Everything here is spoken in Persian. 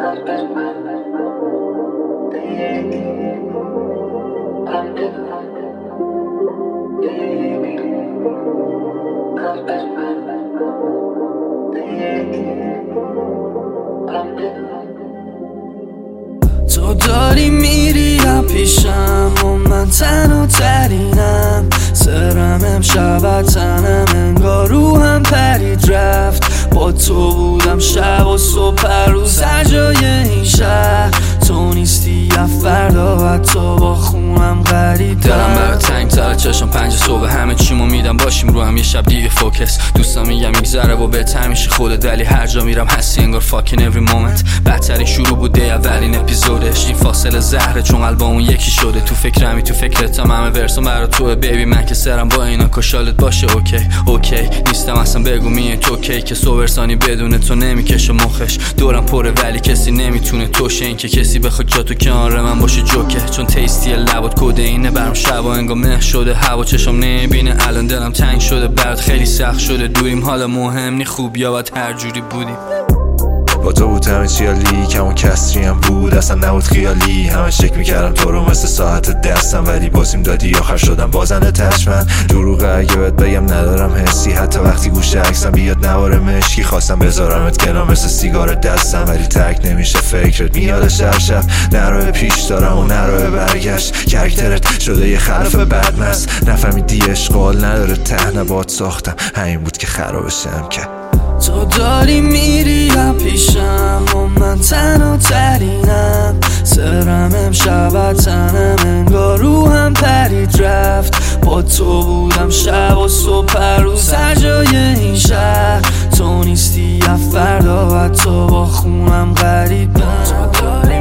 تو داری میری پیشم و من تنها ترینم، سرم امشب تنم انگار روحم پرید رفت. با تو بودم شب و صبح هر روز هر جای این شهر، تو نیستی یا فردا حتی با خونم غریب. دلم برای تنگ تر چشم 5 صبح همه چیمو میدم باشیم رو هم یه شب دیگه فوکس. دوستان میگم میگذره و بهتر میشه خودت، ولی هر جا میرم هستی انگار fucking every moment. بدترین شروع بوده اولین اپیزودش، این فاصله زهره چون قلبمون یکی شده. تو فکرمی تو فکرتم همه ورسم برا توه بیبی، من که سرم با اینا کشالت باشه اوکی نیستم اصلا بگو میه تو کی که سوورسانی بدون تو نمیکشه مخش. دورم پره ولی کسی نمیتونه توشه، این که کسی بخواد جا تو کنار من باشه جوکه. چون تیستی لبات کده اینه برام شبا انگار مه شده، هوا چشم نمیبینه الان دلم تنگ شده برات خیلی سخت شده. دوریم حالا مهم نی خوب یا بد هر جوری بودیم. با تو بود همه چیالی کمون کسری هم بود اصلا نبود خیالی. همه شک میکردم تو رو مثل ساعت دستم، ولی بازیم دادی آخر شدم بازنده تشمن. دروغه اگه بهت بگم ندارم حسی، حتی وقتی گوش عکسم بیاد نوار مشکی. خواستم بذارمت کنار مثل سیگار دستم، ولی ترک نمیشه فکرت میادش هر شب. نروه پیش دارم و نروه برگشت، کرکترت شده یه خرف بدمست. نفهمیدی اشغال نداره ته نبات ساختم، همین بود که خرابشم کرد. تو داری میری پیشم و من تنها ترینم، سرم امشب تنم انگار روحم پرید رفت. با تو بودم شب و صبح هر روز هر جای این شهر، تو نیستی یا فردا حتی با خونم غریبم.